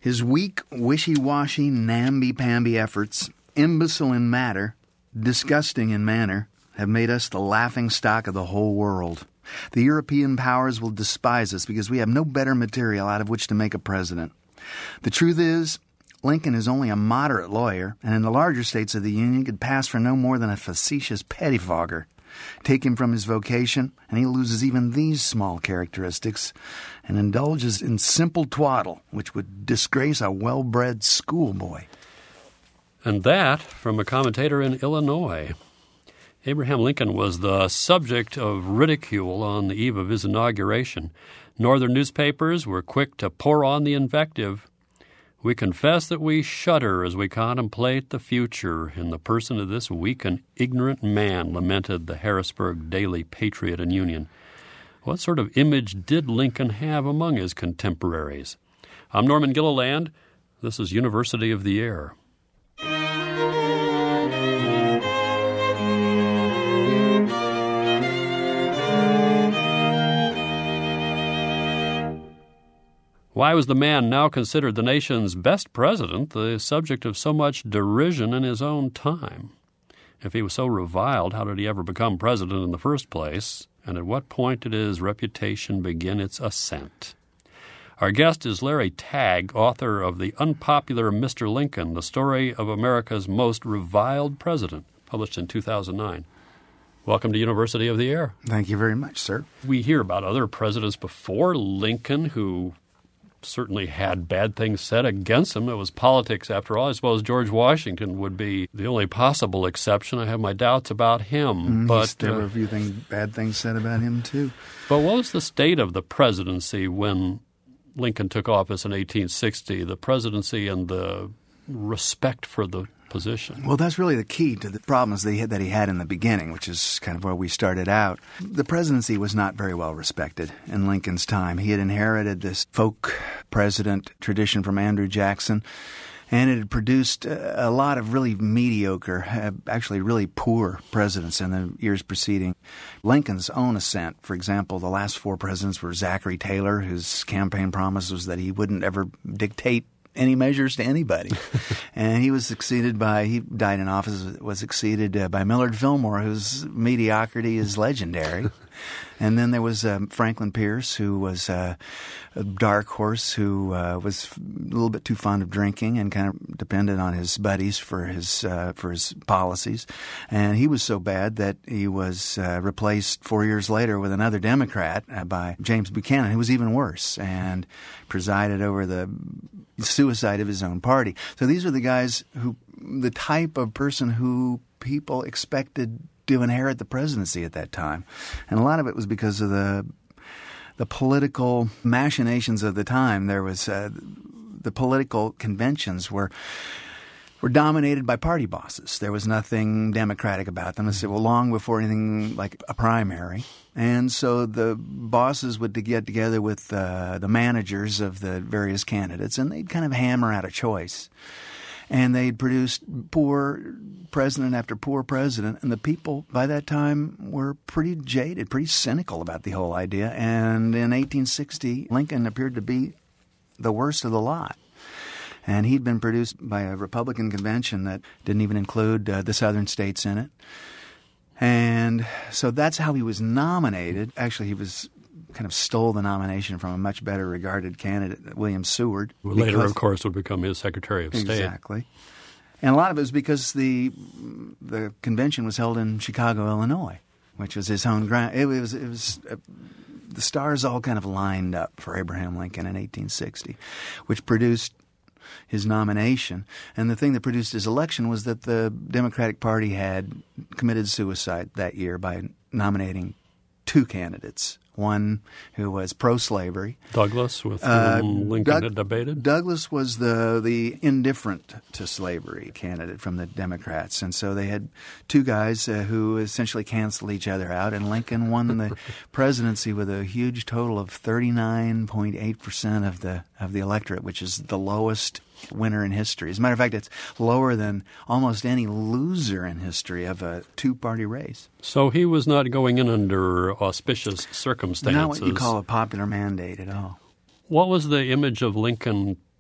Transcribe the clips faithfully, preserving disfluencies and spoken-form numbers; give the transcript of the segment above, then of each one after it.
His weak, wishy-washy, namby-pamby efforts, imbecile in matter, disgusting in manner, have made us the laughing stock of the whole world. The European powers will despise us because we have no better material out of which to make a president. The truth is, Lincoln is only a moderate lawyer, and in the larger states of the Union could pass for no more than a facetious pettifogger. Take him from his vocation, and he loses even these small characteristics and indulges in simple twaddle, which would disgrace a well-bred schoolboy. And that from a commentator in Illinois. Abraham Lincoln was the subject of ridicule on the eve of his inauguration. Northern newspapers were quick to pour on the invective. We confess that we shudder as we contemplate the future in the person of this weak and ignorant man, lamented the Harrisburg Daily Patriot and Union. What sort of image did Lincoln have among his contemporaries? I'm Norman Gilliland. This is University of the Air. Why was the man now considered the nation's best president the subject of so much derision in his own time? If he was so reviled, how did he ever become president in the first place? And at what point did his reputation begin its ascent? Our guest is Larry Tagg, author of The Unpopular Mister Lincoln, the story of America's most reviled president, published in two thousand nine. Welcome to University of the Air. Thank you very much, sir. We hear about other presidents before Lincoln who certainly had bad things said against him. It was politics, after all. I suppose George Washington would be the only possible exception. I have my doubts about him. Mm, but there uh, were a few things, bad things said about him, too. But what was the state of the presidency when Lincoln took office in eighteen sixty, the presidency and the respect for the position? Well, that's really the key to the problems that he had, that he had in the beginning, which is kind of where we started out. The presidency was not very well respected in Lincoln's time. He had inherited this folk president tradition from Andrew Jackson, and it had produced a lot of really mediocre, actually really poor presidents in the years preceding Lincoln's own ascent. For example, the last four presidents were Zachary Taylor, whose campaign promise was that he wouldn't ever dictate any measures to anybody. And he was succeeded by, he died in office, was succeeded uh, by Millard Fillmore, whose mediocrity is legendary. And then there was um, Franklin Pierce, who was uh, a dark horse who uh, was a little bit too fond of drinking and kind of depended on his buddies for his uh, for his policies. And he was so bad that he was uh, replaced four years later with another Democrat uh, by James Buchanan, who was even worse and presided over the suicide of his own party. So these were the guys who, the type of person who people expected to inherit the presidency at that time. And a lot of it was because of the the political machinations of the time. There was uh, the political conventions were were dominated by party bosses. There was nothing democratic about them. It was long before anything like a primary. And so the bosses would get together with uh, the managers of the various candidates, and they'd kind of hammer out a choice. And they'd produced poor president after poor president, and the people by that time were pretty jaded, pretty cynical about the whole idea. And in eighteen sixty, Lincoln appeared to be the worst of the lot. And he'd been produced by a Republican convention that didn't even include uh, the southern states in it. And so that's how he was nominated. Actually, he was kind of stole the nomination from a much better regarded candidate, William Seward. Who later, of course, would become his Secretary of State. Exactly. And a lot of it was because the the convention was held in Chicago, Illinois, which was his home ground. It was it was uh, the stars all kind of lined up for Abraham Lincoln in eighteen sixty, which produced his nomination. And the thing that produced his election was that the Democratic Party had committed suicide that year by nominating two candidates. One who was pro-slavery. Douglas, with whom uh, Lincoln Doug, had debated? Douglas was the the indifferent to slavery candidate from the Democrats. And so they had two guys uh, who essentially canceled each other out. And Lincoln won the presidency with a huge total of thirty-nine point eight percent of the of the electorate, which is the lowest winner in history. As a matter of fact, it's lower than almost any loser in history of a two-party race. So he was not going in under auspicious circumstances. Not what you call a popular mandate at all. What was the image of Lincoln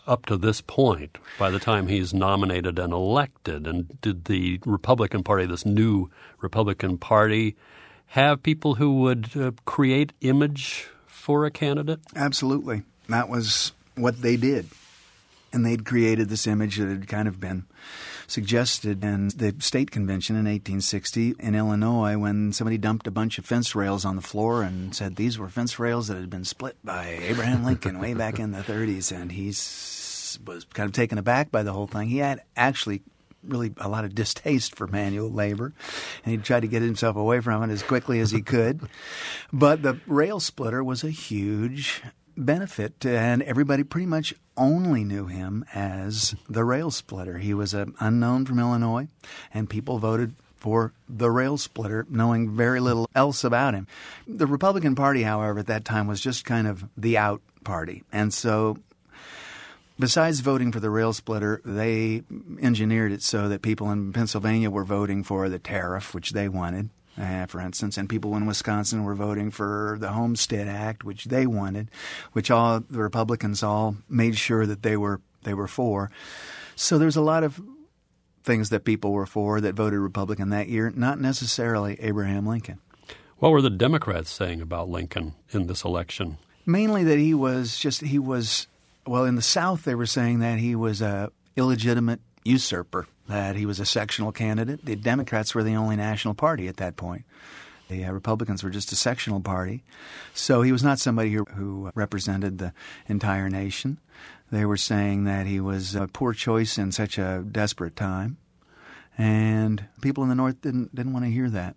up to this point, by the time he's nominated and elected? And did the Republican Party, this new Republican Party, have people who would uh, create image for a candidate? Absolutely. That was what they did. And they'd created this image that had kind of been suggested in the state convention in eighteen sixty in Illinois when somebody dumped a bunch of fence rails on the floor and said these were fence rails that had been split by Abraham Lincoln way back in the thirties. And he was kind of taken aback by the whole thing. He had actually really a lot of distaste for manual labor, and he tried to get himself away from it as quickly as he could. But the rail splitter was a huge benefit, and everybody pretty much only knew him as the rail splitter. He was an unknown from Illinois, and people voted for the rail splitter, knowing very little else about him. The Republican Party, however, at that time was just kind of the out party, and so besides voting for the rail splitter, they engineered it so that people in Pennsylvania were voting for the tariff, which they wanted, uh, for instance, and people in Wisconsin were voting for the Homestead Act, which they wanted, which all the Republicans all made sure that they were they were for. So there's a lot of things that people were for that voted Republican that year, not necessarily Abraham Lincoln. What were the Democrats saying about Lincoln in this election? Mainly that he was just he was. Well, in the South, they were saying that he was a illegitimate usurper, that he was a sectional candidate. The Democrats were the only national party at that point. The uh, Republicans were just a sectional party. So he was not somebody who, who represented the entire nation. They were saying that he was a poor choice in such a desperate time. And people in the North didn't didn't want to hear that.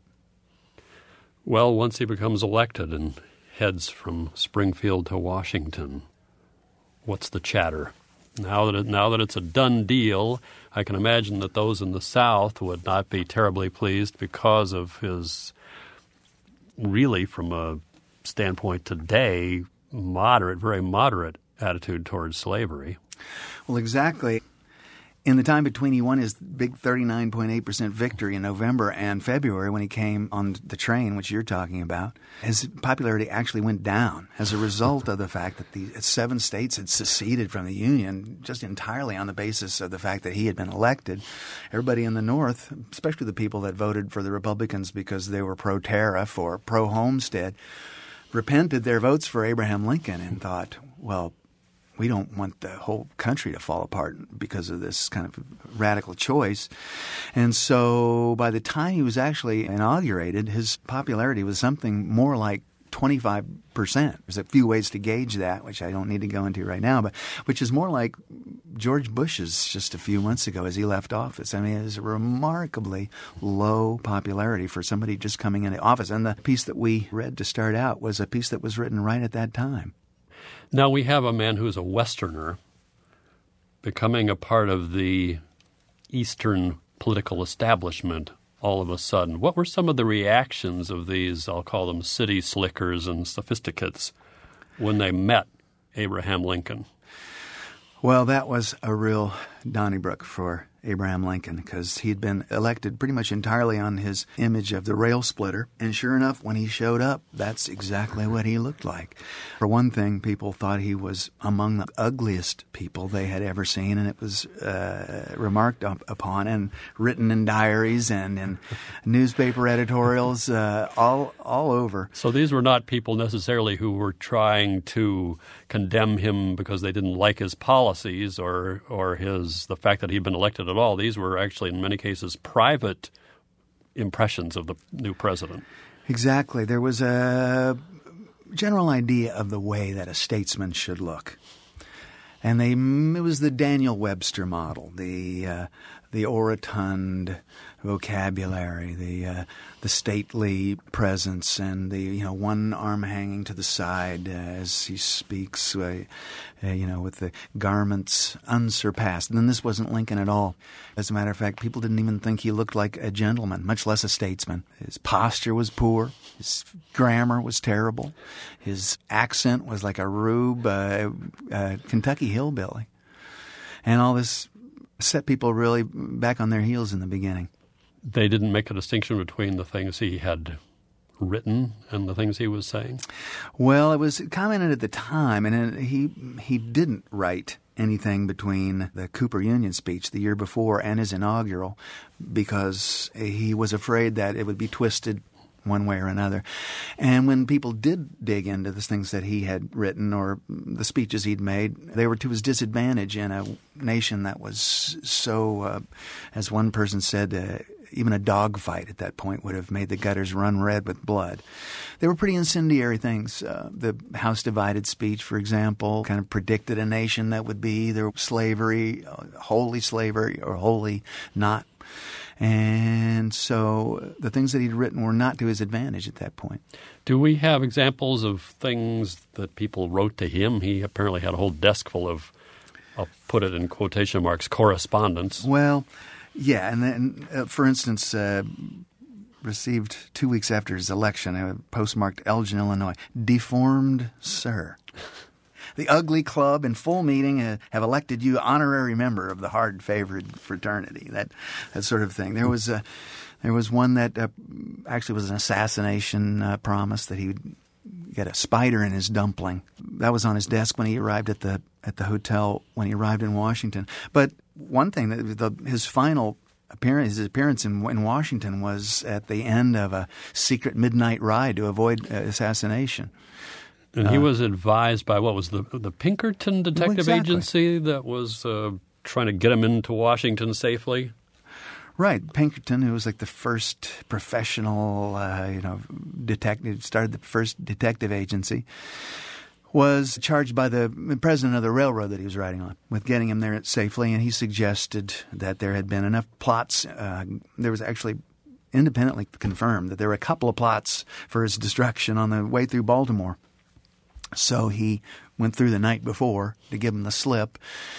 Well, once he becomes elected and heads from Springfield to Washington, what's the chatter? Now that it, now that it's a done deal, I can imagine that those in the South would not be terribly pleased because of his, really from a standpoint today, moderate, very moderate attitude towards slavery. Well, exactly. In the time between he won his big thirty-nine point eight percent victory in November and February when he came on the train, which you're talking about, his popularity actually went down as a result of the fact that the seven states had seceded from the Union just entirely on the basis of the fact that he had been elected. Everybody in the North, especially the people that voted for the Republicans because they were pro-tariff or pro-homestead, repented their votes for Abraham Lincoln and thought, well, we don't want the whole country to fall apart because of this kind of radical choice. And so by the time he was actually inaugurated, his popularity was something more like twenty-five percent. There's a few ways to gauge that, which I don't need to go into right now, but which is more like George Bush's just a few months ago as he left office. I mean, it was a remarkably low popularity for somebody just coming into office. And the piece that we read to start out was a piece that was written right at that time. Now we have a man who's a Westerner becoming a part of the Eastern political establishment all of a sudden. What were some of the reactions of these, I'll call them city slickers and sophisticates, when they met Abraham Lincoln? Well, that was a real Donnybrook for Abraham Lincoln because he'd been elected pretty much entirely on his image of the rail splitter. And sure enough, when he showed up, that's exactly what he looked like. For one thing, people thought he was among the ugliest people they had ever seen, and it was uh, remarked up upon and written in diaries and in newspaper editorials uh, all all over. So these were not people necessarily who were trying to condemn him because they didn't like his policies or or his the fact that he'd been elected at all. These were actually, in many cases, private impressions of the new president. Exactly. There was a general idea of the way that a statesman should look. And they it was the Daniel Webster model, the uh, the orotund vocabulary, the uh, the stately presence, and the you know one arm hanging to the side uh, as he speaks, uh, uh, you know, with the garments unsurpassed. And then this wasn't Lincoln at all. As a matter of fact, people didn't even think he looked like a gentleman, much less a statesman. His posture was poor. His grammar was terrible. His accent was like a rube uh, uh, Kentucky hillbilly. And all this set people really back on their heels in the beginning. They didn't make a distinction between the things he had written and the things he was saying? Well, it was commented at the time, and he he didn't write anything between the Cooper Union speech the year before and his inaugural because he was afraid that it would be twisted one way or another. And when people did dig into the things that he had written or the speeches he'd made, they were to his disadvantage in a nation that was so, uh, as one person said, uh, even a dogfight at that point would have made the gutters run red with blood. They were pretty incendiary things. Uh, the House Divided speech, for example, kind of predicted a nation that would be either slavery, uh, wholly slavery, or wholly not. And so the things that he'd written were not to his advantage at that point. Do we have examples of things that people wrote to him? He apparently had a whole desk full of, I'll put it in quotation marks, correspondence. Well, yeah, and then, uh, for instance, uh, received two weeks after his election, a postmarked Elgin, Illinois, deformed sir. The ugly club in full meeting uh, have elected you honorary member of the hard-favored fraternity. That that sort of thing. There was a, there was one that uh, actually was an assassination uh, promise that he would get a spider in his dumpling. That was on his desk when he arrived at the at the hotel when he arrived in Washington. But one thing that the, his final appearance, his appearance in, in Washington was at the end of a secret midnight ride to avoid uh, assassination. And he uh, was advised by what was the the Pinkerton Detective exactly. Agency that was uh, trying to get him into Washington safely? Right. Pinkerton, who was like the first professional, uh, you know, detective, started the first detective agency, was charged by the president of the railroad that he was riding on with getting him there safely. And he suggested that there had been enough plots. Uh, there was actually independently confirmed that there were a couple of plots for his destruction on the way through Baltimore. So he went through the night before to give him the slip.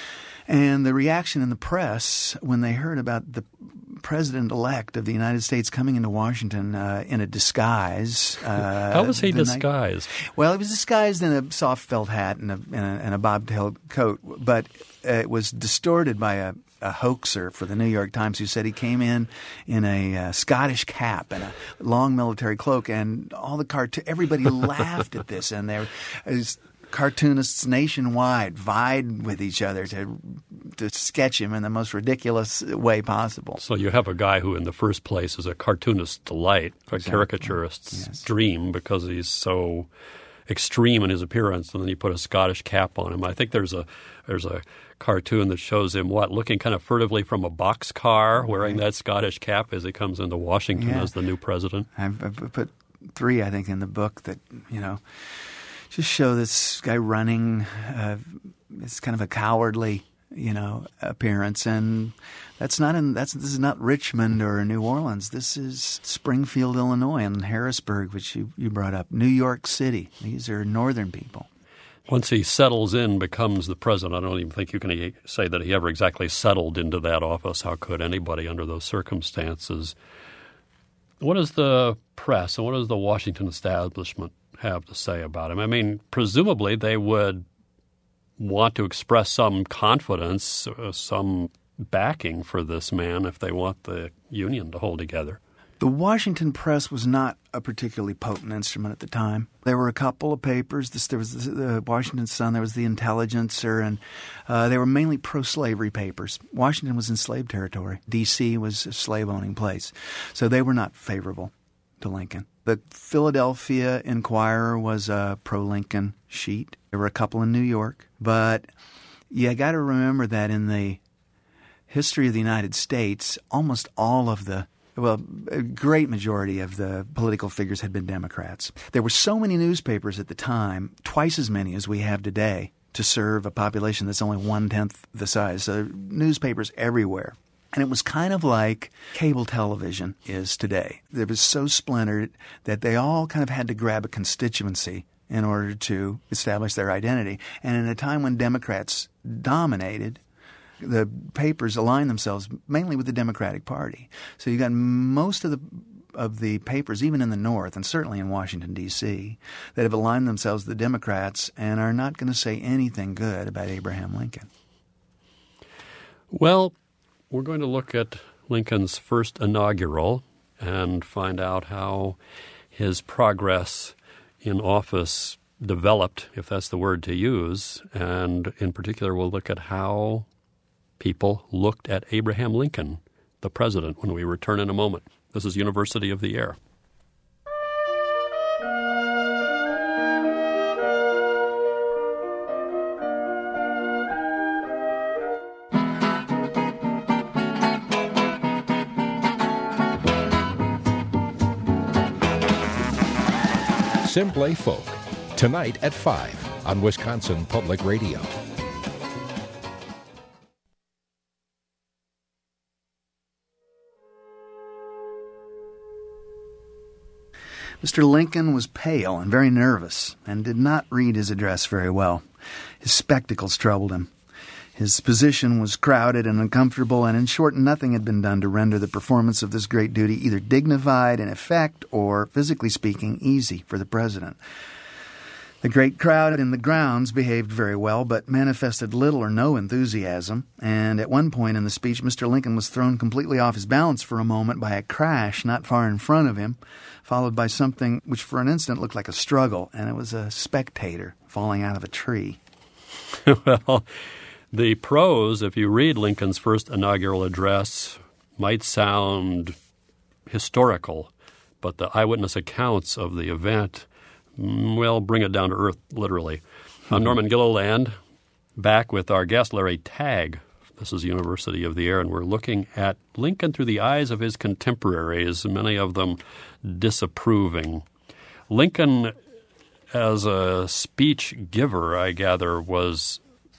And the reaction in the press when they heard about the president-elect of the United States coming into Washington uh, in a disguise. Uh, How was he disguised? Night, well, he was disguised in a soft felt hat and a, and a, and a bobtailed coat, but uh, it was distorted by a, a hoaxer for the New York Times who said he came in in a uh, Scottish cap and a long military cloak, and all the cartoon everybody laughed at this, and there was cartoonists nationwide vied with each other to to sketch him in the most ridiculous way possible. So you have a guy who in the first place is a cartoonist's delight, a exactly. caricaturist's yes. dream because he's so extreme in his appearance, and then you put a Scottish cap on him. I think there's a there's a cartoon that shows him, what, looking kind of furtively from a boxcar, wearing that Scottish cap as he comes into Washington yeah. as the new president. I've, I've put three, I think, in the book that, you know, just show this guy running. Uh, it's kind of a cowardly, you know, appearance, and that's not in. That's this is not Richmond or New Orleans. This is Springfield, Illinois, and Harrisburg, which you, you brought up. New York City. These are northern people. Once he settles in, becomes the president, I don't even think you can say that he ever exactly settled into that office. How could anybody under those circumstances? What does the press and what does the Washington establishment have to say about him? I mean, presumably they would want to express some confidence, uh, some backing for this man if they want the Union to hold together. The Washington press was not a particularly potent instrument at the time. There were a couple of papers. This, there was the, the Washington Sun, there was the Intelligencer, and uh, they were mainly pro-slavery papers. Washington was in slave territory. D C was a slave-owning place. So they were not favorable to Lincoln. The Philadelphia Inquirer was a pro-Lincoln sheet. There were a couple in New York. But you got to remember that in the history of the United States, almost all of the Well, a great majority of the political figures had been Democrats. There were so many newspapers at the time, twice as many as we have today, to serve a population that's only one-tenth the size. So newspapers everywhere. And it was kind of like cable television is today. It was so splintered that they all kind of had to grab a constituency in order to establish their identity. And in a time when Democrats dominated, the papers aligned themselves mainly with the Democratic Party. So you got most of the of the papers, even in the North and certainly in Washington, D C, that have aligned themselves with the Democrats and are not going to say anything good about Abraham Lincoln. Well, we're going to look at Lincoln's first inaugural and find out how his progress in office developed, if that's the word to use, and in particular we'll look at how people looked at Abraham Lincoln, the president, when we return in a moment. This is University of the Air. Simply Folk, tonight at five on Wisconsin Public Radio. Mister Lincoln was pale and very nervous and did not read his address very well. His spectacles troubled him. His position was crowded and uncomfortable, and in short, nothing had been done to render the performance of this great duty either dignified in effect or, physically speaking, easy for the president. The great crowd in the grounds behaved very well, but manifested little or no enthusiasm, and at one point in the speech, Mister Lincoln was thrown completely off his balance for a moment by a crash not far in front of him, followed by something which for an instant looked like a struggle, and it was a spectator falling out of a tree. Well, the prose, if you read Lincoln's first inaugural address, might sound historical, but the eyewitness accounts of the event, well, bring it down to earth, literally. Mm-hmm. I'm Norman Gilliland, back with our guest, Larry Tagg. This is University of the Air, and we're looking at Lincoln through the eyes of his contemporaries, many of them disapproving. Lincoln, as a speech giver, I gather, was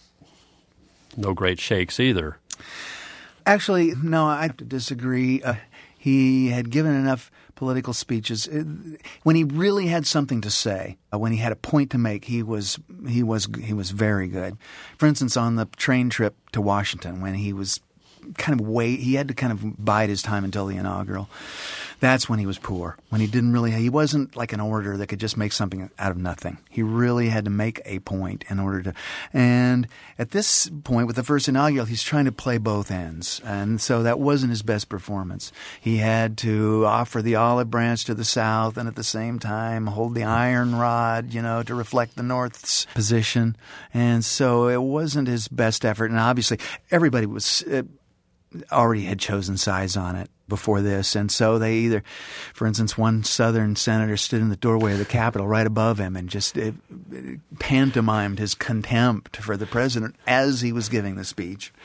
no great shakes either. Actually, no, I have to disagree. Uh, he had given enough political speeches. When he really had something to say, uh, when he had a point to make, he was he was he was very good. For instance, on the train trip to Washington, when he was kind of wait, he had to kind of bide his time until the inaugural. That's when he was poor. When he didn't really, he wasn't like an orator that could just make something out of nothing. He really had to make a point in order to. And at this point, with the first inaugural, he's trying to play both ends, and so that wasn't his best performance. He had to offer the olive branch to the South, and at the same time hold the iron rod, you know, to reflect the North's position. And so it wasn't his best effort. And obviously, everybody was. Uh, already had chosen sides on it before this, and so they either, for instance, one Southern senator stood in the doorway of the Capitol right above him and just it, it pantomimed his contempt for the president as he was giving the speech.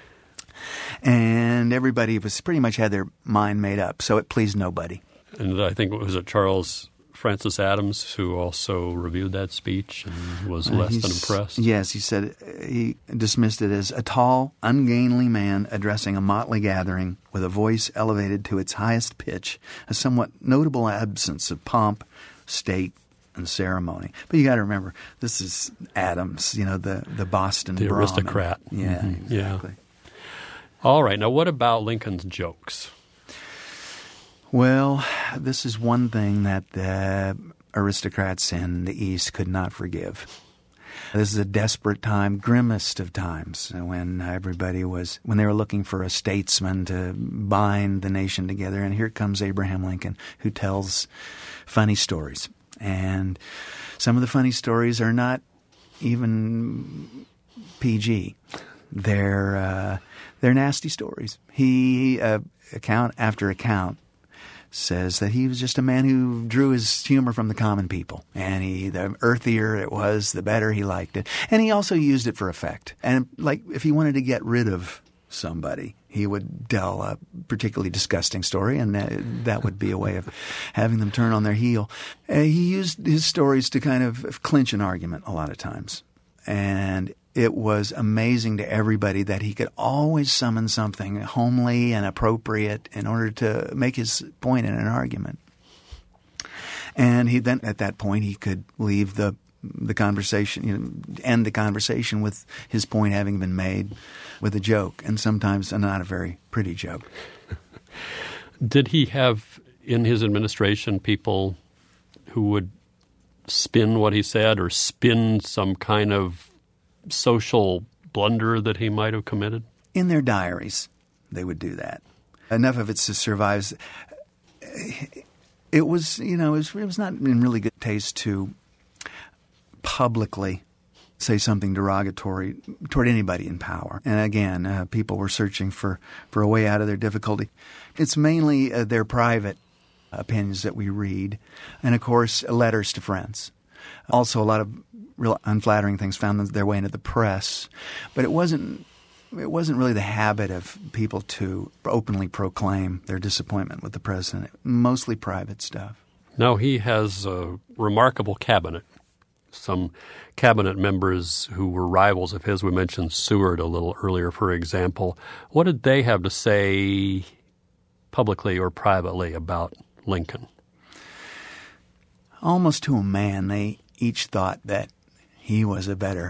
And everybody was pretty much had their mind made up, so it pleased nobody. And I think, was it Charles Francis Adams who also reviewed that speech and was less uh, than impressed? Yes, he said he dismissed it as a tall, ungainly man addressing a motley gathering with a voice elevated to its highest pitch, a somewhat notable absence of pomp, state, and ceremony. But you got to remember, this is Adams, you know, the, the Boston The Brahmin. aristocrat. Yeah, mm-hmm. exactly. Yeah. All right. Now, what about Lincoln's jokes? Well, this is one thing that the aristocrats in the East could not forgive. This is a desperate time, grimmest of times, when everybody was, when they were looking for a statesman to bind the nation together. And here comes Abraham Lincoln, who tells funny stories. And some of the funny stories are not even P G. They're, uh, they're nasty stories. He, uh, account after account, says that he was just a man who drew his humor from the common people. And he, the earthier it was, the better he liked it. And he also used it for effect. And like if he wanted to get rid of somebody, he would tell a particularly disgusting story, and that, that would be a way of having them turn on their heel. Uh, he used his stories to kind of clinch an argument a lot of times. And it was amazing to everybody that he could always summon something homely and appropriate in order to make his point in an argument. And he then, at that point, he could leave the the conversation, you know, end the conversation with his point having been made with a joke, and sometimes a not a very pretty joke. Did he have in his administration people who would spin what he said or spin some kind of social blunder that he might have committed? In their diaries, they would do that. Enough of it survives. It was, you know, it was, it was not in really good taste to publicly say something derogatory toward anybody in power. And again, uh, people were searching for, for a way out of their difficulty. It's mainly uh, their private opinions that we read, and of course, letters to friends. Also, a lot of real unflattering things found their way into the press, but it wasn't it wasn't really the habit of people to openly proclaim their disappointment with the president. Mostly private stuff. Now, he has a remarkable cabinet. Some cabinet members who were rivals of his, we mentioned Seward a little earlier, for example. What did they have to say publicly or privately about Lincoln? Almost to a man, they each thought that he was a better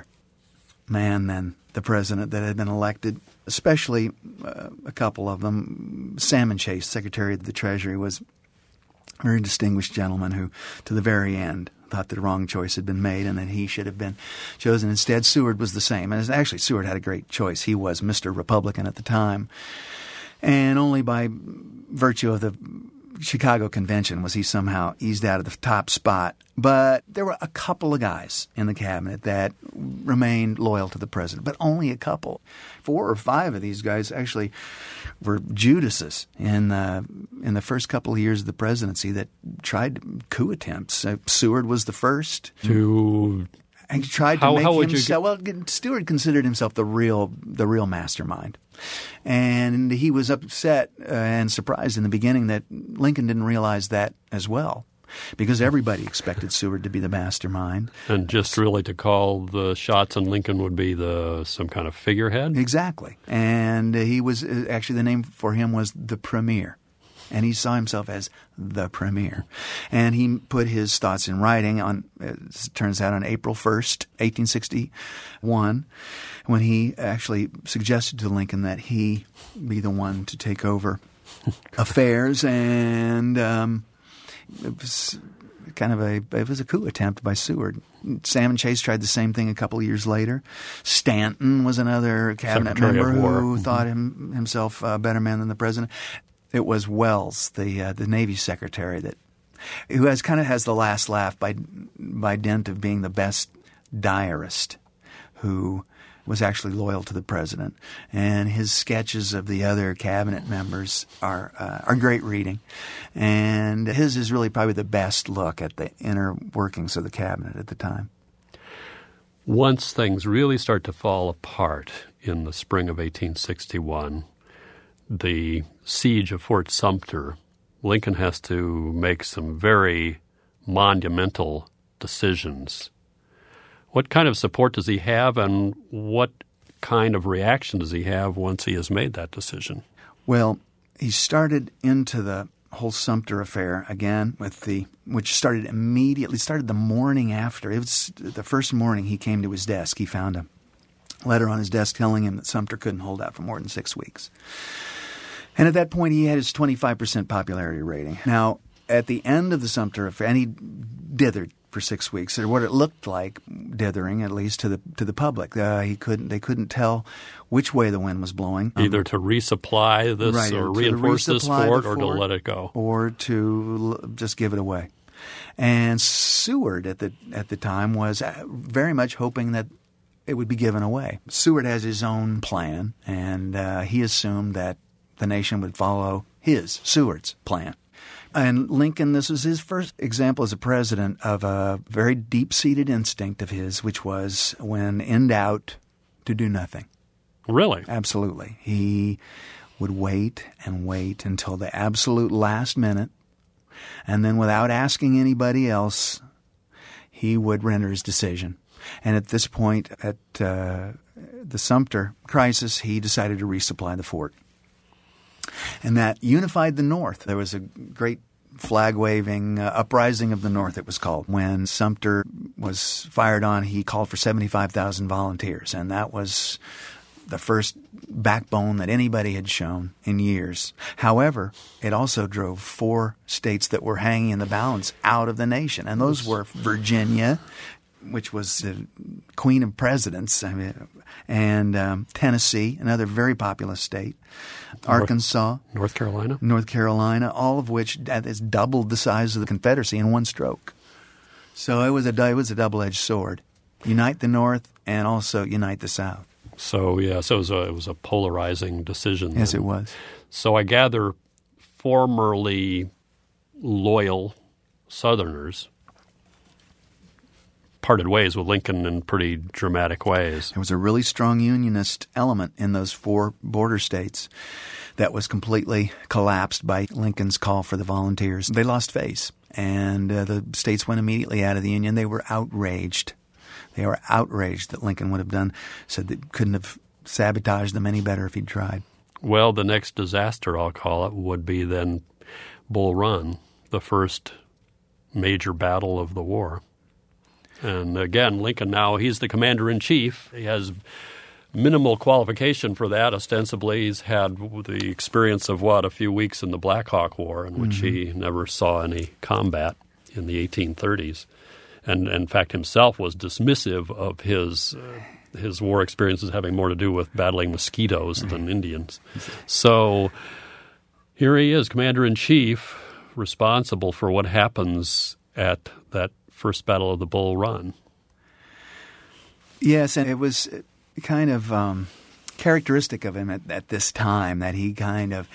man than the president that had been elected, especially uh, a couple of them. Salmon Chase, Secretary of the Treasury, was a very distinguished gentleman who, to the very end, thought that the wrong choice had been made and that he should have been chosen instead. Seward was the same. And actually, Seward had a great choice. He was Mister Republican at the time. And only by virtue of the Chicago Convention was he somehow eased out of the top spot. But there were a couple of guys in the cabinet that remained loyal to the president, but only a couple. Four or five of these guys actually were Judases in the, in the first couple of years of the presidency that tried coup attempts. Uh, Seward was the first. To and he tried to how, make how would himself. you Well, Seward considered himself the real, the real mastermind, and he was upset uh, and surprised in the beginning that Lincoln didn't realize that as well, because everybody expected Seward to be the mastermind, and just really to call the shots, and Lincoln would be the some kind of figurehead. Exactly, and uh, he was uh, actually the name for him was the Premier. And he saw himself as the premier. And he put his thoughts in writing on, it turns out, on April first, eighteen sixty-one, when he actually suggested to Lincoln that he be the one to take over affairs. And um, it was kind of a it was a coup attempt by Seward. Salmon Chase tried the same thing a couple of years later. Stanton was another cabinet Secretary member of War. who Mm-hmm. thought him, himself a better man than the president. It was Wells, the uh, the Navy secretary, that who has kind of has the last laugh by by dint of being the best diarist, who was actually loyal to the president. And his sketches of the other cabinet members are uh, are great reading. And his is really probably the best look at the inner workings of the cabinet at the time. Once things really start to fall apart in the spring of eighteen sixty-one, the siege of Fort Sumter, Lincoln has to make some very monumental decisions. What kind of support does he have, and what kind of reaction does he have once he has made that decision? Well, he started into the whole Sumter affair again with the which started immediately, started the morning after. It was the first morning he came to his desk. He found a letter on his desk telling him that Sumter couldn't hold out for more than six weeks. And at that point, he had his twenty-five percent popularity rating. Now, at the end of the Sumter affair, and he dithered for six weeks, or what it looked like dithering, at least to the to the public. Uh, he couldn't, they couldn't tell which way the wind was blowing. Either to resupply this Right, or to reinforce this resupply fort, the or to fort, let it go. or to l- just give it away. And Seward at the at the time was very much hoping that it would be given away. Seward has his own plan, and uh, he assumed that the nation would follow his, Seward's, plan. And Lincoln, this was his first example as a president of a very deep-seated instinct of his, which was, when in doubt, to do nothing. Really? Absolutely. He would wait and wait until the absolute last minute, and then without asking anybody else, he would render his decision. And at this point, at uh, the Sumter crisis, he decided to resupply the fort. And that unified the North. There was a great flag-waving uh, uprising of the North, it was called. When Sumter was fired on, he called for seventy-five thousand volunteers, and that was the first backbone that anybody had shown in years. However, it also drove four states that were hanging in the balance out of the nation, and those were Virginia, which was the queen of presidents, I mean, and um, Tennessee, another very populous state, Arkansas, North Carolina, North Carolina, all of which has doubled the size of the Confederacy in one stroke. So it was a it was a double-edged sword: unite the North and also unite the South. So yeah, so it was a, it was a polarizing decision. Yes, then. it was. So I gather formerly loyal Southerners parted ways with Lincoln in pretty dramatic ways. There was a really strong Unionist element in those four border states that was completely collapsed by Lincoln's call for the volunteers. They lost face, and uh, the states went immediately out of the Union. They were outraged. They were outraged that Lincoln would have done, said that couldn't have sabotaged them any better if he'd tried. Well, the next disaster, I'll call it, would be then Bull Run, the first major battle of the war. And again, Lincoln now, he's the commander-in-chief. He has minimal qualification for that. Ostensibly, he's had the experience of, what, a few weeks in the Black Hawk War, in which mm-hmm. he never saw any combat in the eighteen thirties. And, in fact, himself was dismissive of his uh, his war experiences having more to do with battling mosquitoes right. than Indians. So here he is, commander-in-chief, responsible for what happens at that first battle of the Bull Run. Yes, and it was kind of um, characteristic of him at, at this time that he kind of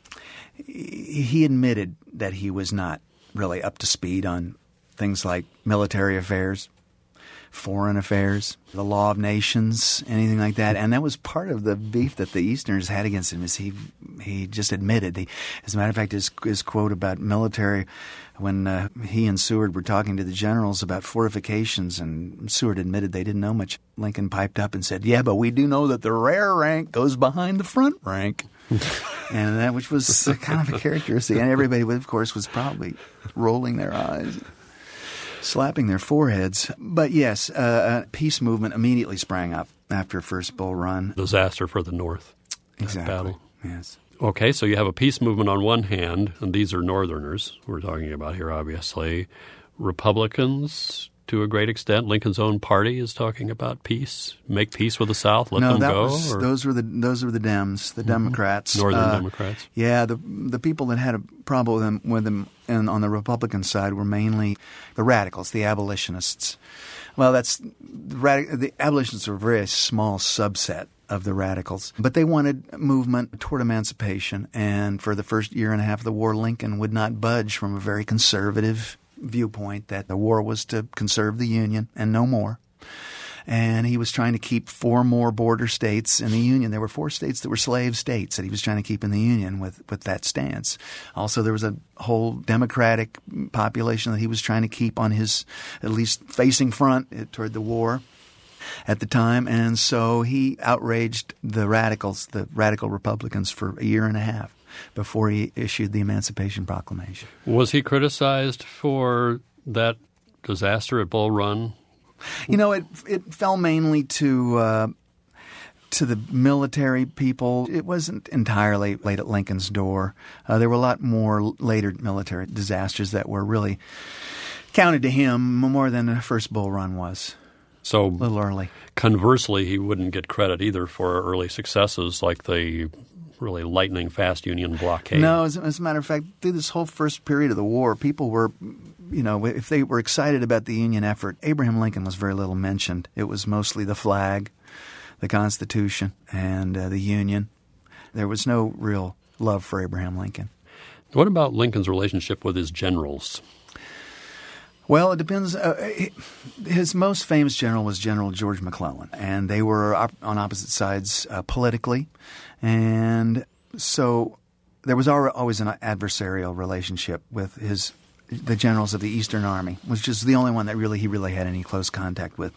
he admitted that he was not really up to speed on things like military affairs, foreign affairs, the law of nations, anything like that. And that was part of the beef that the Easterners had against him, is he he just admitted. He, as a matter of fact, his, his quote about military, when uh, he and Seward were talking to the generals about fortifications, and Seward admitted they didn't know much, Lincoln piped up and said, yeah, but we do know that the rear rank goes behind the front rank. And that, which was kind of a characteristic. And everybody, of course, was probably rolling their eyes, slapping their foreheads. But yes, uh, a peace movement immediately sprang up after first Bull Run. Disaster for the North. Exactly. Battle. Yes. Okay, so you have a peace movement on one hand, and these are Northerners we're talking about here, obviously. Republicans, to a great extent. Lincoln's own party is talking about peace, make peace with the South, let no, them that go. Was, those were the those were the Dems, the mm-hmm. Democrats, Northern uh, Democrats. Yeah, the the people that had a problem with them, with them and on the Republican side were mainly the radicals, the abolitionists. Well, that's the, radic- the abolitionists were a very small subset of the radicals, but they wanted movement toward emancipation. And for the first year and a half of the war, Lincoln would not budge from a very conservative viewpoint that the war was to conserve the Union and no more. And he was trying to keep four more border states in the Union. There were four states that were slave states that he was trying to keep in the Union with, with that stance. Also, there was a whole Democratic population that he was trying to keep on his at least facing front toward the war at the time. And so he outraged the radicals, the radical Republicans, for a year and a half before he issued the Emancipation Proclamation. Was he criticized for that disaster at Bull Run? You know, it it fell mainly to uh, to the military people. It wasn't entirely laid at Lincoln's door. Uh, there were a lot more later military disasters that were really counted to him more than the first Bull Run was. So, a little early. Conversely, he wouldn't get credit either for early successes like the really lightning fast Union blockade. No, as, as a matter of fact, through this whole first period of the war, people were, you know, if they were excited about the Union effort, Abraham Lincoln was very little mentioned. It was mostly the flag, the Constitution, and uh, the Union. There was no real love for Abraham Lincoln. What about Lincoln's relationship with his generals? Well, it depends. Uh, his most famous general was General George McClellan, and they were op- on opposite sides uh, politically. And so there was always an adversarial relationship with his the generals of the Eastern Army, which is the only one that really he really had any close contact with.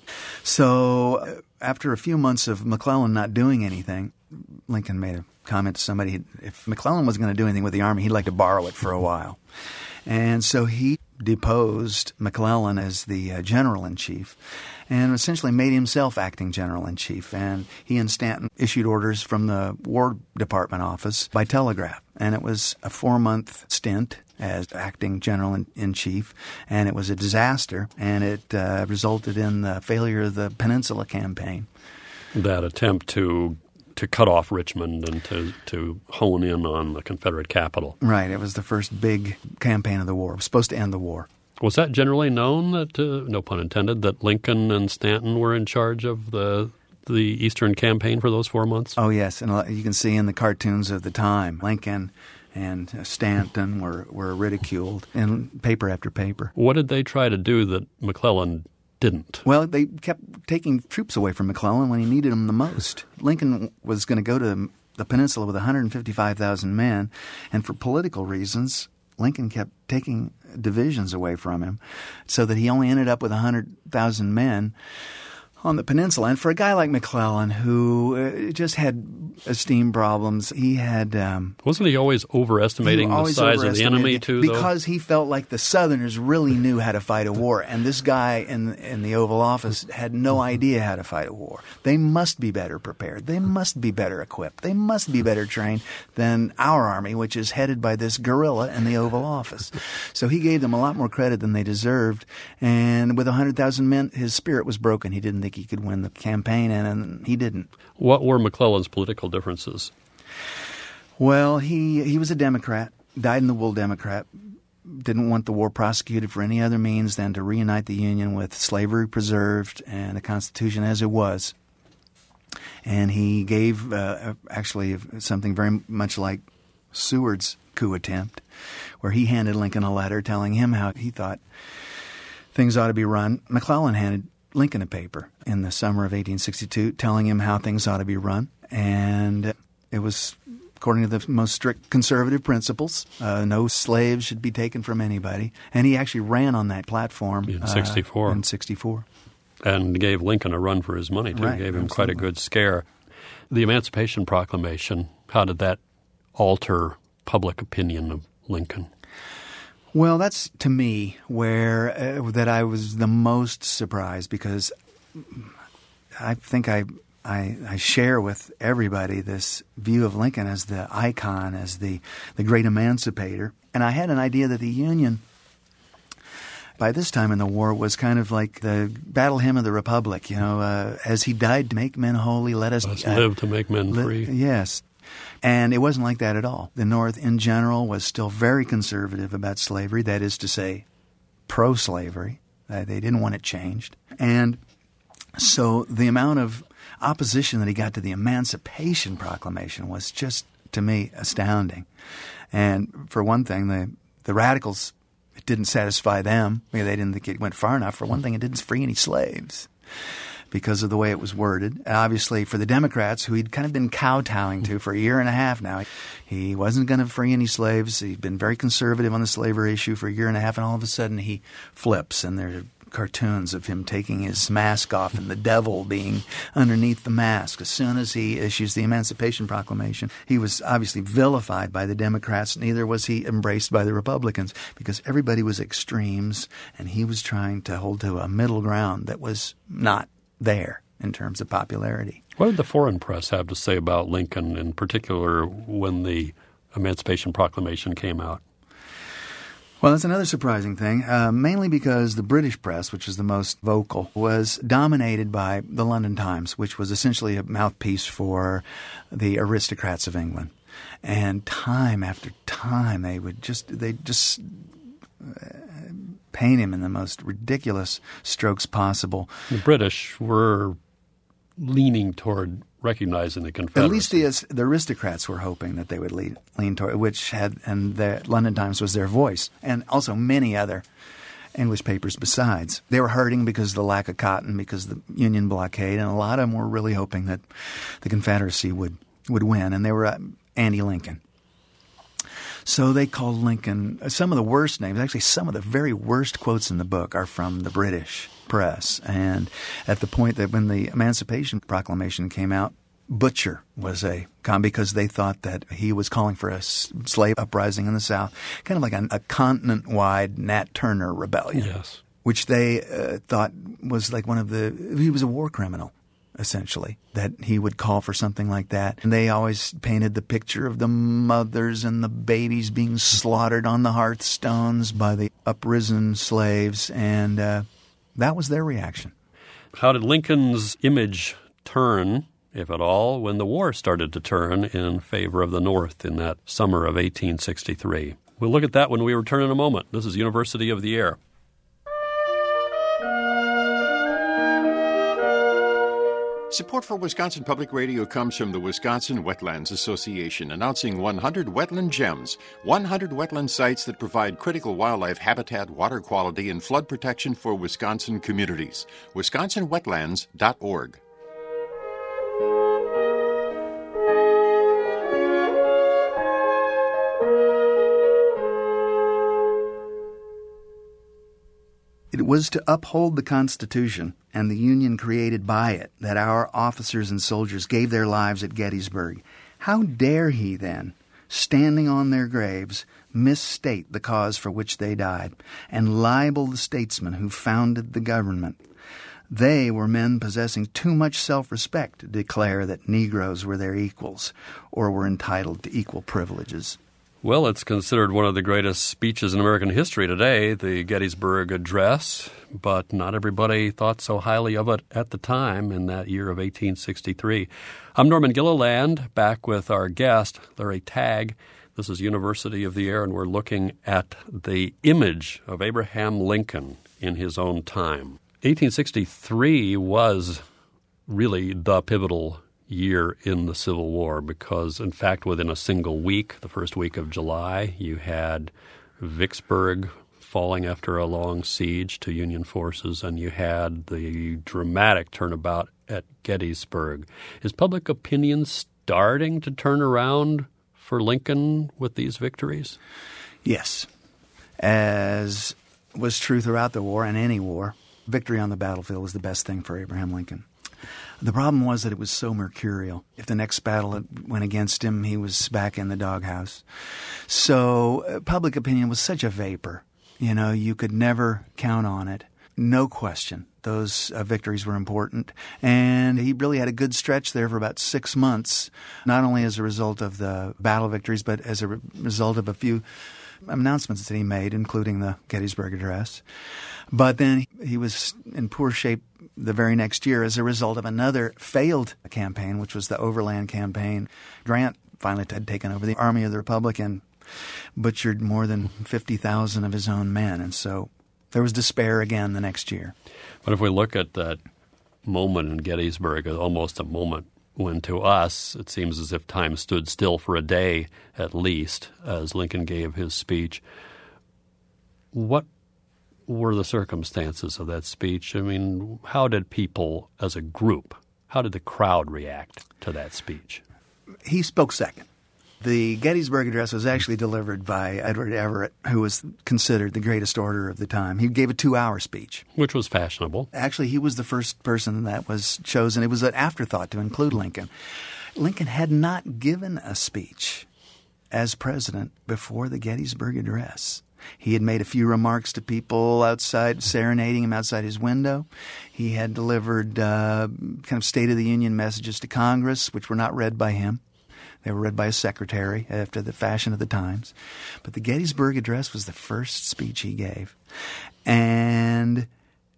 So uh, after a few months of McClellan not doing anything, Lincoln made a comment to somebody, if McClellan wasn't going to do anything with the Army, he'd like to borrow it for a while. And so he deposed McClellan as the uh, general-in-chief and essentially made himself acting general-in-chief. And he and Stanton issued orders from the War Department office by telegraph. And it was a four-month stint as acting general-in-chief, and it was a disaster, and it uh, resulted in the failure of the Peninsula Campaign. That attempt to to cut off Richmond and to, to hone in on the Confederate capital. Right. It was the first big campaign of the war. It was supposed to end the war. Was that generally known that, uh, no pun intended, that Lincoln and Stanton were in charge of the the Eastern campaign for those four months? Oh, yes. And you can see in the cartoons of the time, Lincoln and Stanton were, were ridiculed in paper after paper. What did they try to do that McClellan didn't? Well, they kept taking troops away from McClellan when he needed them the most. Lincoln was going to go to the Peninsula with one hundred fifty-five thousand men, and for political reasons, Lincoln kept taking divisions away from him so that he only ended up with one hundred thousand men on the Peninsula. And for a guy like McClellan, who uh, just had esteem problems, he had... Um, Wasn't he always overestimating he the always size of the enemy, too, though? Because he felt like the Southerners really knew how to fight a war, and this guy in, in the Oval Office had no idea how to fight a war. They must be better prepared. They must be better equipped. They must be better trained than our Army, which is headed by this guerrilla in the Oval Office. So he gave them a lot more credit than they deserved, and with one hundred thousand men, his spirit was broken. He didn't think he could win the campaign, and, and he didn't. What were McClellan's political differences? Well, he he was a Democrat, dyed-in-the-wool Democrat, didn't want the war prosecuted for any other means than to reunite the Union with slavery preserved and the Constitution as it was. And he gave uh, actually something very much like Seward's coup attempt, where he handed Lincoln a letter telling him how he thought things ought to be run. McClellan handed Lincoln a paper in the summer of eighteen sixty-two telling him how things ought to be run. And it was according to the most strict conservative principles. Uh, no slaves should be taken from anybody. And he actually ran on that platform. In sixty-four. Uh, in sixty-four. And gave Lincoln a run for his money, too. Right, Gave him absolutely. quite a good scare. The Emancipation Proclamation, how did that alter public opinion of Lincoln? Well, that's, to me, where uh, that I was the most surprised, because I think I, I I share with everybody this view of Lincoln as the icon, as the, the great emancipator. And I had an idea that the Union, by this time in the war, was kind of like the battle hymn of the Republic, you know, uh, as he died to make men holy, let us... Let's uh, live to make men li- free. Yes. And it wasn't like that at all. The North, in general, was still very conservative about slavery, that is to say, pro-slavery. Uh, they didn't want it changed. And so the amount of opposition that he got to the Emancipation Proclamation was just, to me, astounding. And for one thing, the, the radicals, it didn't satisfy them. They didn't think it went far enough. For one thing, it didn't free any slaves, because of the way it was worded. And obviously, for the Democrats, who he'd kind of been kowtowing to for a year and a half now, he wasn't going to free any slaves. He'd been very conservative on the slavery issue for a year and a half, and all of a sudden he flips, and there are cartoons of him taking his mask off and the devil being underneath the mask. As soon as he issues the Emancipation Proclamation, he was obviously vilified by the Democrats. Neither was he embraced by the Republicans, because everybody was extremes, and he was trying to hold to a middle ground that was not there in terms of popularity. What did the foreign press have to say about Lincoln, in particular when the Emancipation Proclamation came out? Well, that's another surprising thing, uh, mainly because the British press, which was the most vocal, was dominated by the London Times, which was essentially a mouthpiece for the aristocrats of England. And time after time, they would just, they just uh, paint him in the most ridiculous strokes possible. The British were leaning toward recognizing the Confederacy. At least the, the aristocrats were hoping that they would lean, lean toward, which had, and the London Times was their voice, and also many other English papers besides. They were hurting because of the lack of cotton, because of the Union blockade, and a lot of them were really hoping that the Confederacy would, would win, and they were uh, anti-Lincoln. So they called Lincoln some of the worst names. Actually, some of the very worst quotes in the book are from the British press. And at the point that when the Emancipation Proclamation came out, Butcher was a con because they thought that he was calling for a slave uprising in the South, kind of like a, a continent-wide Nat Turner rebellion, Yes. which they uh, thought was like one of the – he was a war criminal, essentially, that he would call for something like that. And they always painted the picture of the mothers and the babies being slaughtered on the hearthstones by the uprisen slaves, and uh, that was their reaction. How did Lincoln's image turn, if at all, when the war started to turn in favor of the North in that summer of eighteen sixty-three? We'll look at that when we return in a moment. This is University of the Air. Support for Wisconsin Public Radio comes from the Wisconsin Wetlands Association, announcing one hundred Wetland Gems, one hundred wetland sites that provide critical wildlife habitat, water quality, and flood protection for Wisconsin communities. wisconsin wetlands dot org. It was to uphold the Constitution and the Union created by it that our officers and soldiers gave their lives at Gettysburg. How dare he then, standing on their graves, misstate the cause for which they died and libel the statesmen who founded the government? They were men possessing too much self-respect to declare that Negroes were their equals or were entitled to equal privileges. Well, it's considered one of the greatest speeches in American history today, the Gettysburg Address, but not everybody thought so highly of it at the time in that year of eighteen sixty-three. I'm Norman Gilliland, back with our guest, Larry Tagg. This is University of the Air, and we're looking at the image of Abraham Lincoln in his own time. eighteen sixty-three was really the pivotal year in the Civil War because, in fact, within a single week, the first week of July, you had Vicksburg falling after a long siege to Union forces, and you had the dramatic turnabout at Gettysburg. Is public opinion starting to turn around for Lincoln with these victories? Yes. As was true throughout the war and any war, victory on the battlefield was the best thing for Abraham Lincoln. The problem was that it was so mercurial. If the next battle went against him, he was back in the doghouse. So uh, public opinion was such a vapor. You know, you could never count on it. No question. Those uh, victories were important. And he really had a good stretch there for about six months, not only as a result of the battle victories, but as a re- result of a few announcements that he made, including the Gettysburg Address. But then he was in poor shape the very next year as a result of another failed campaign, which was the Overland Campaign. Grant finally had taken over the Army of the Republic and butchered more than fifty thousand of his own men. And so there was despair again the next year. But if we look at that moment in Gettysburg, almost a moment when to us it seems as if time stood still for a day at least as Lincoln gave his speech. What were the circumstances of that speech? I mean, how did people as a group, how did the crowd react to that speech? He spoke second. The Gettysburg Address was actually delivered by Edward Everett, who was considered the greatest orator of the time. He gave a two-hour speech. Which was fashionable. Actually, he was the first person that was chosen. It was an afterthought to include Lincoln. Lincoln had not given a speech as president before the Gettysburg Address. He had made a few remarks to people outside, serenading him outside his window. He had delivered uh, kind of State of the Union messages to Congress, which were not read by him. They were read by a secretary after the fashion of the times. But the Gettysburg Address was the first speech he gave. And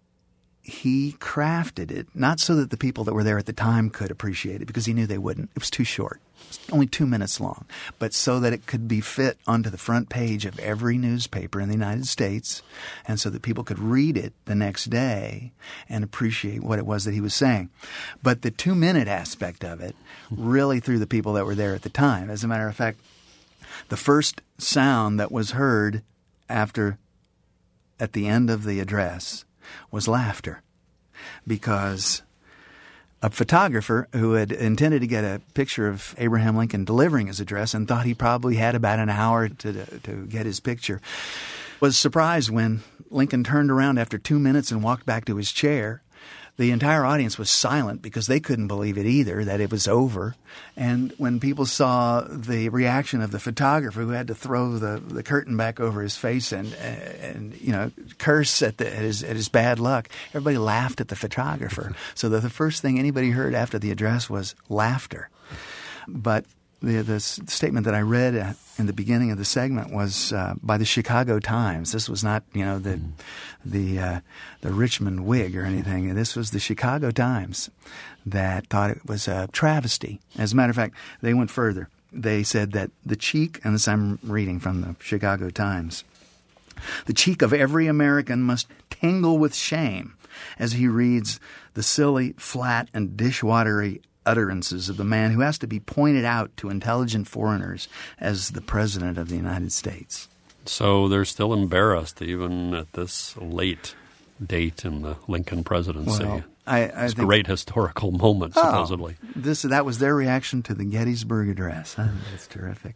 he crafted it, not so that the people that were there at the time could appreciate it, because he knew they wouldn't. It was too short. It was only two minutes long. But so that it could be fit onto the front page of every newspaper in the United States, and so that people could read it the next day and appreciate what it was that he was saying. But the two-minute aspect of it really threw the people that were there at the time. As a matter of fact, the first sound that was heard after, at the end of the address, was laughter, because a photographer who had intended to get a picture of Abraham Lincoln delivering his address and thought he probably had about an hour to to get his picture was surprised when Lincoln turned around after two minutes and walked back to his chair The entire audience was silent because they couldn't believe it either, that it was over. And when people saw the reaction of the photographer who had to throw the, the curtain back over his face and, and you know, curse at, the, at, his, at his bad luck, everybody laughed at the photographer. So the, the first thing anybody heard after the address was laughter. But the, the statement that I read at, in the beginning of the segment was uh, by the Chicago Times. This was not, you know, the mm. the uh, the Richmond Whig or anything. This was the Chicago Times that thought it was a travesty. As a matter of fact, they went further. They said that the cheek, and this I'm reading from the Chicago Times, the cheek of every American must tingle with shame as he reads the silly, flat, and dishwatery utterances of the man who has to be pointed out to intelligent foreigners as the President of the United States. So they're still embarrassed even at this late date in the Lincoln presidency. Well, I, I it's a think, great historical moment, oh, supposedly. This that was their reaction to the Gettysburg Address. Huh? That's terrific.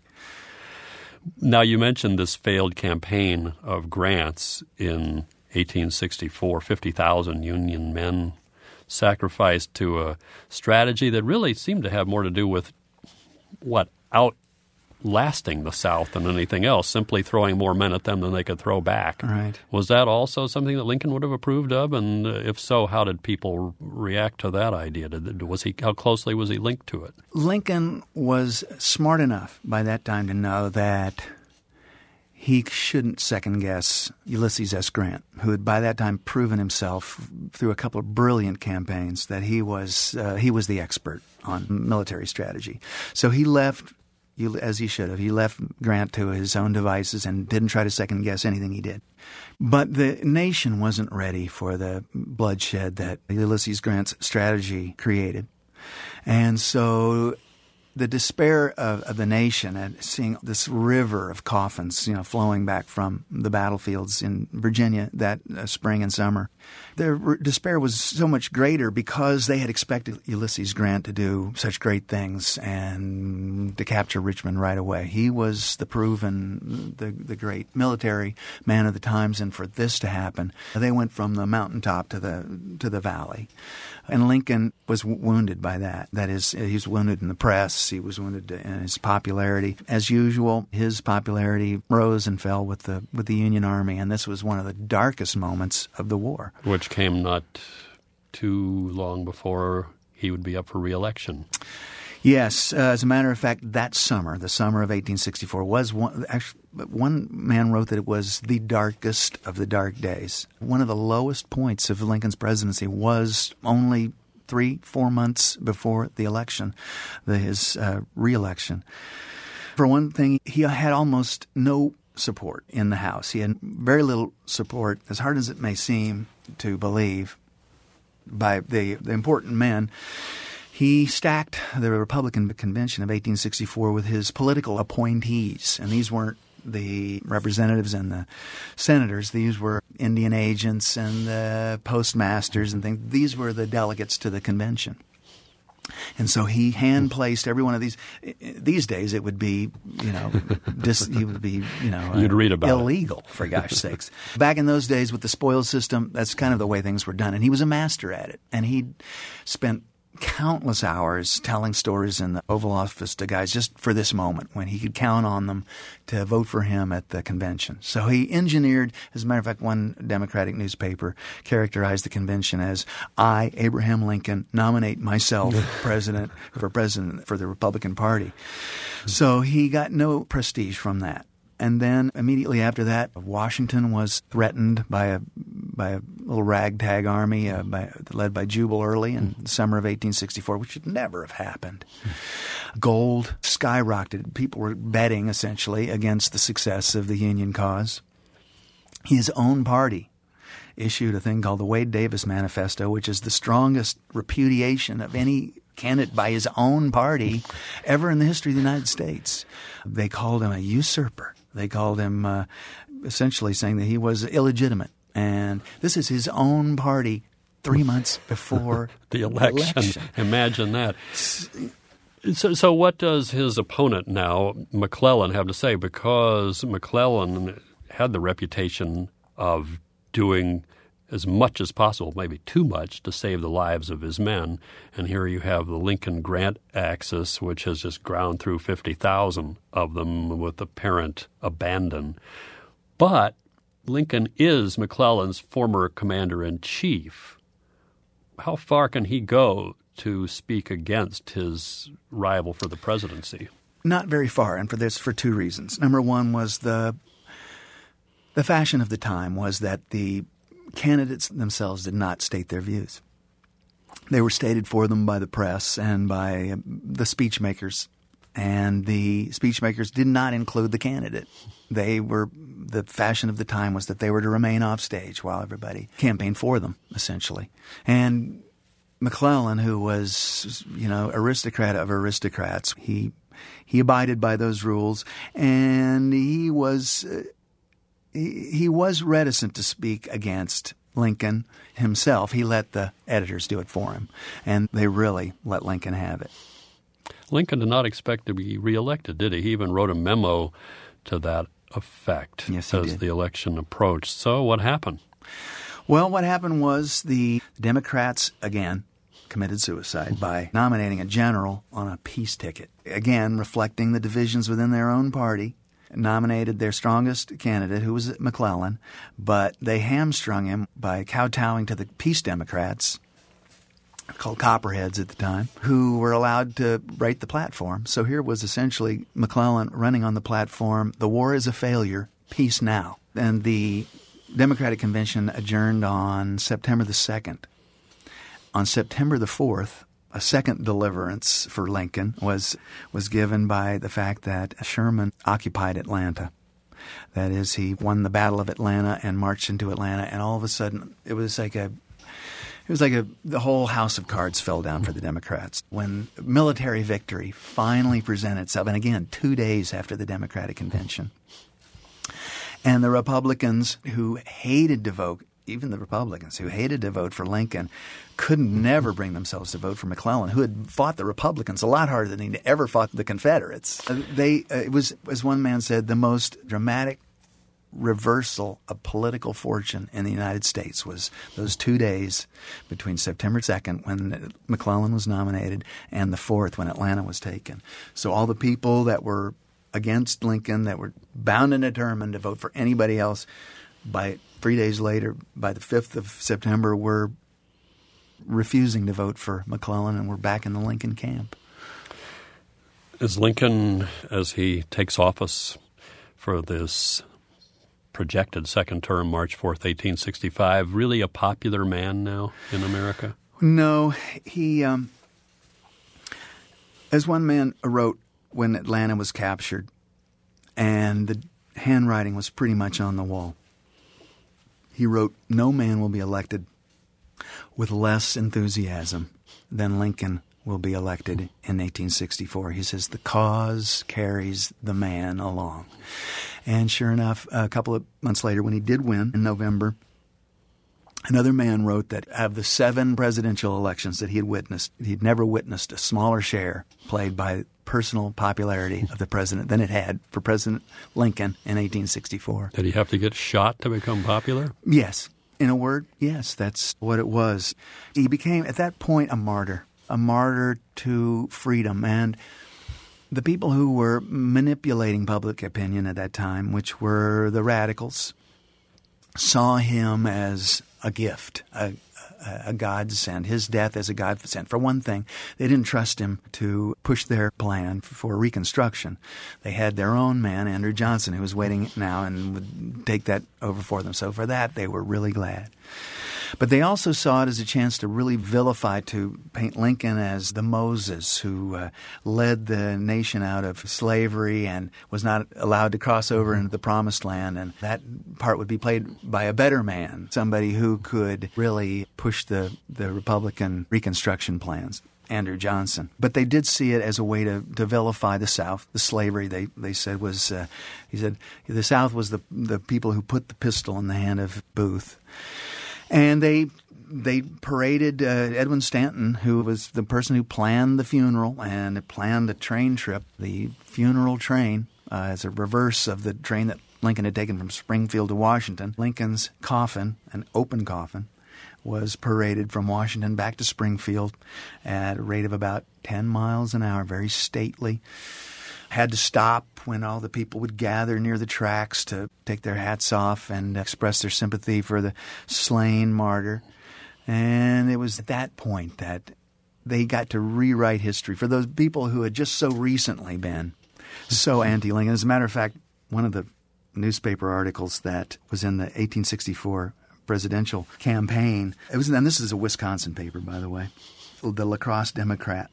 Now, you mentioned this failed campaign of Grant's in eighteen sixty-four, fifty thousand Union men sacrificed to a strategy that really seemed to have more to do with what outlasting the South than anything else, simply throwing more men at them than they could throw back. Right. Was that also something that Lincoln would have approved of? And if so, how did people react to that idea? Did, was he how closely was he linked to it? Lincoln was smart enough by that time to know that he shouldn't second-guess Ulysses S. Grant, who had by that time proven himself through a couple of brilliant campaigns that he was uh, he was the expert on military strategy. So he left, as he should have, he left Grant to his own devices and didn't try to second-guess anything he did. But the nation wasn't ready for the bloodshed that Ulysses Grant's strategy created. And so the despair of, of the nation at seeing this river of coffins, you know, flowing back from the battlefields in Virginia that uh, spring and summer, their r- despair was so much greater because they had expected Ulysses Grant to do such great things and to capture Richmond right away. He was the proven, the, the great military man of the times, and for this to happen, they went from the mountaintop to the to the valley. And Lincoln was w- wounded by that. That is, he was wounded in the press. He was wounded in his popularity. As usual, his popularity rose and fell with the with the Union Army, and this was one of the darkest moments of the war. Which came not too long before he would be up for re-election. Yes. Uh, as a matter of fact, that summer, the summer of eighteen sixty-four, was one, actually, one man wrote that it was the darkest of the dark days. One of the lowest points of Lincoln's presidency was only three, four months before the election, the, his uh, re-election. For one thing, he had almost no support in the House. He had very little support, as hard as it may seem to believe, by the, the important men. He stacked the Republican convention of eighteen sixty-four with his political appointees, and these weren't the representatives and the senators. These were Indian agents and the postmasters and things. These were the delegates to the convention. And so he hand-placed every one of these. These days it would be, you know, dis, he would be, you know, You'd uh, read about illegal, it. for gosh sakes. Back in those days with the spoils system, that's kind of the way things were done. And he was a master at it. And he'd spent countless hours telling stories in the Oval Office to guys just for this moment when he could count on them to vote for him at the convention. So he engineered, as a matter of fact, one Democratic newspaper characterized the convention as, I, Abraham Lincoln, nominate myself president for president for the Republican Party. So he got no prestige from that. And then immediately after that, Washington was threatened by a by a little ragtag army uh, by, led by Jubal Early in the summer of eighteen sixty-four, which should never have happened. Gold skyrocketed. People were betting, essentially, against the success of the Union cause. His own party issued a thing called the Wade Davis Manifesto, which is the strongest repudiation of any candidate by his own party ever in the history of the United States. They called him a usurper. They called him uh, essentially saying that he was illegitimate. And this is his own party three months before the election. election. Imagine that. So, so what does his opponent now, McClellan, have to say? Because McClellan had the reputation of doing as much as possible, maybe too much, to save the lives of his men. And here you have the Lincoln-Grant axis, which has just ground through fifty thousand of them with apparent abandon. But Lincoln is McClellan's former commander-in-chief. How far can he go to speak against his rival for the presidency? Not very far, and for this for two reasons. Number one was the the fashion of the time was that the candidates themselves did not state their views. They were stated for them by the press and by the speech makers, and the speech makers did not include the candidate. They were the fashion of the time was that they were to remain off stage while everybody campaigned for them, essentially. And McClellan, who was, you know, aristocrat of aristocrats, he he abided by those rules, and he was uh, he, he was reticent to speak against Lincoln himself. He let the editors do it for him, and they really let Lincoln have it. Lincoln did not expect to be reelected, did he? He even wrote a memo to that effect yes, as the election approached. So what happened? Well, what happened was the Democrats, again, committed suicide by nominating a general on a peace ticket, again reflecting the divisions within their own party, nominated their strongest candidate, who was McClellan, but they hamstrung him by kowtowing to the peace Democrats, called Copperheads at the time, who were allowed to write the platform. So here was essentially McClellan running on the platform, "The war is a failure, peace now." And the Democratic Convention adjourned on September the second. On September the fourth, a second deliverance for Lincoln was was given by the fact that Sherman occupied Atlanta. That is, he won the Battle of Atlanta and marched into Atlanta, and all of a sudden it was like a It was like a, the whole house of cards fell down for the Democrats. When military victory finally presented itself, and again, two days after the Democratic Convention, and the Republicans who hated to vote, even the Republicans who hated to vote for Lincoln, could never bring themselves to vote for McClellan, who had fought the Republicans a lot harder than he ever fought the Confederates. They, uh, it was, as one man said, the most dramatic reversal of political fortune in the United States was those two days between September second, when McClellan was nominated, and the fourth, when Atlanta was taken. So all the people that were against Lincoln, that were bound and determined to vote for anybody else, by three days later, by the fifth of September, were refusing to vote for McClellan and were back in the Lincoln camp. Is Lincoln, as he takes office for this projected second term, March fourth, eighteen sixty-five, really a popular man now in America? No. He, um, as one man wrote when Atlanta was captured, and the handwriting was pretty much on the wall, he wrote, "No man will be elected with less enthusiasm than Lincoln will be elected in eighteen sixty-four. He says, "The cause carries the man along." And sure enough, a couple of months later, when he did win in November, another man wrote that of the seven presidential elections that he had witnessed, he'd never witnessed a smaller share played by personal popularity of the president than it had for President Lincoln in eighteen sixty-four. Did he have to get shot to become popular? Yes. In a word, yes, that's what it was. He became, at that point, a martyr, a martyr to freedom. And the people who were manipulating public opinion at that time, which were the radicals, saw him as a gift, a, a, a godsend, his death as a godsend. For one thing, they didn't trust him to push their plan for Reconstruction. They had their own man, Andrew Johnson, who was waiting now and would take that over for them. So for that, they were really glad. But they also saw it as a chance to really vilify, to paint Lincoln as the Moses who uh, led the nation out of slavery and was not allowed to cross over into the Promised Land. And that part would be played by a better man, somebody who could really push the, the Republican Reconstruction plans, Andrew Johnson. But they did see it as a way to, to vilify the South. The slavery, they, they said, was, uh, he said, the South was the, the people who put the pistol in the hand of Booth. And they they paraded uh, Edwin Stanton, who was the person who planned the funeral and planned the train trip, the funeral train, uh, as a reverse of the train that Lincoln had taken from Springfield to Washington. Lincoln's coffin, an open coffin, was paraded from Washington back to Springfield at a rate of about ten miles an hour, very stately. Had to stop when all the people would gather near the tracks to take their hats off and express their sympathy for the slain martyr. And it was at that point that they got to rewrite history for those people who had just so recently been so anti-Lincoln. As a matter of fact, one of the newspaper articles that was in the eighteen sixty-four presidential campaign, it was, and this is a Wisconsin paper, by the way, the La Crosse Democrat,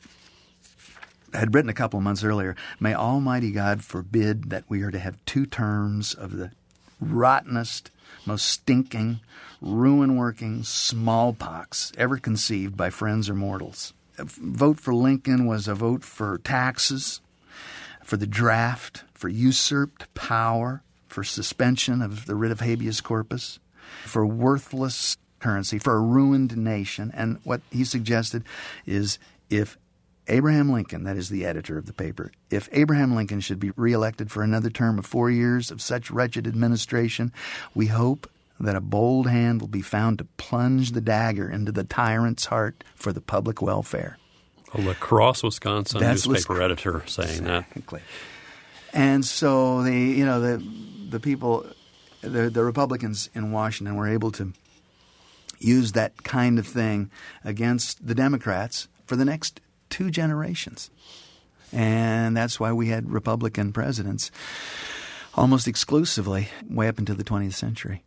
had written a couple of months earlier, "May Almighty God forbid that we are to have two terms of the rottenest, most stinking, ruin-working smallpox ever conceived by friends or mortals." A vote for Lincoln was a vote for taxes, for the draft, for usurped power, for suspension of the writ of habeas corpus, for worthless currency, for a ruined nation. And what he suggested is if Abraham Lincoln, that is the editor of the paper, if Abraham Lincoln should be reelected for another term of four years of such wretched administration, we hope that a bold hand will be found to plunge the dagger into the tyrant's heart for the public welfare. A La Crosse, Wisconsin That's newspaper Wisconsin. editor saying Exactly. that. And so the you know the the people, the the Republicans in Washington were able to use that kind of thing against the Democrats for the next two generations. And that's why we had Republican presidents almost exclusively way up into the twentieth century.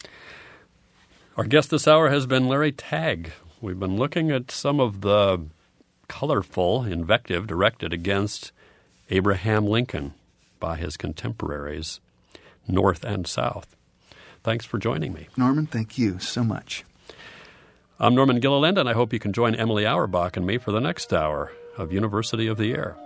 Our guest this hour has been Larry Tagg. We've been looking at some of the colorful invective directed against Abraham Lincoln by his contemporaries, North and South. Thanks for joining me. Norman, thank you so much. I'm Norman Gilliland, and I hope you can join Emily Auerbach and me for the next hour of University of the Air.